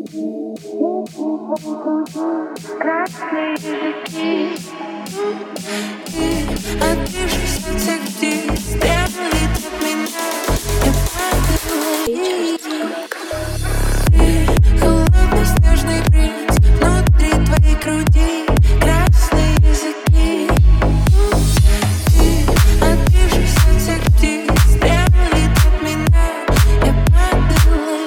Красные языки. Ты отбившись от всех птиц, требует от меня. Я падаю. Ты холодный снежный принц внутри твоей груди. Красные языки. Ты отбившись от всех птиц, требует от меня. Я падаю.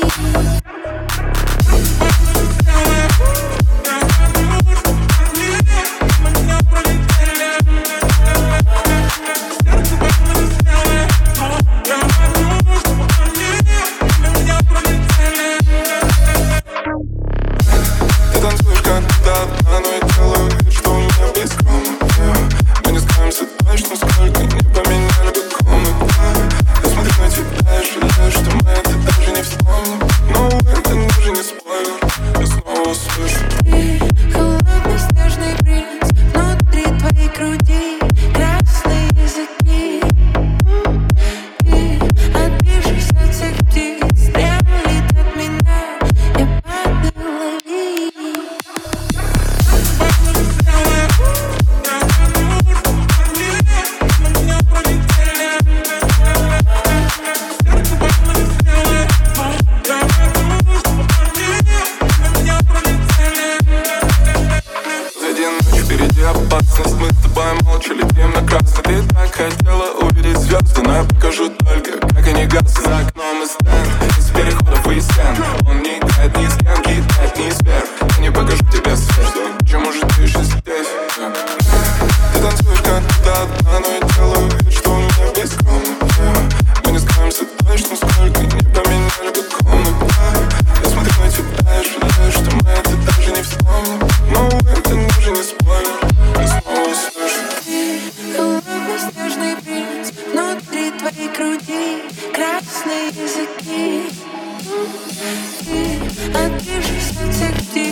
Опасность, мы с тобой молча летим на красный. Ты так хотела увидеть звезды, но я покажу только, как они гаснут. За окном и стенд, из переходов и стен. Он не играет ни с кем, кидает ни сверх. Я не покажу тебе свет, почему же ты еще здесь? Ты танцуешь как будто одна, но я делаю вид, что у меня весь комнат. Мы не скроемся точно, сколько не поменяли бы комнат. Я смотрю на тебя и жалею, что мы это даже не вспомним. Но это даже не спойлер. Снежный принц внутри твоей груди. Красные языки. Ты отбившись от всех птиц.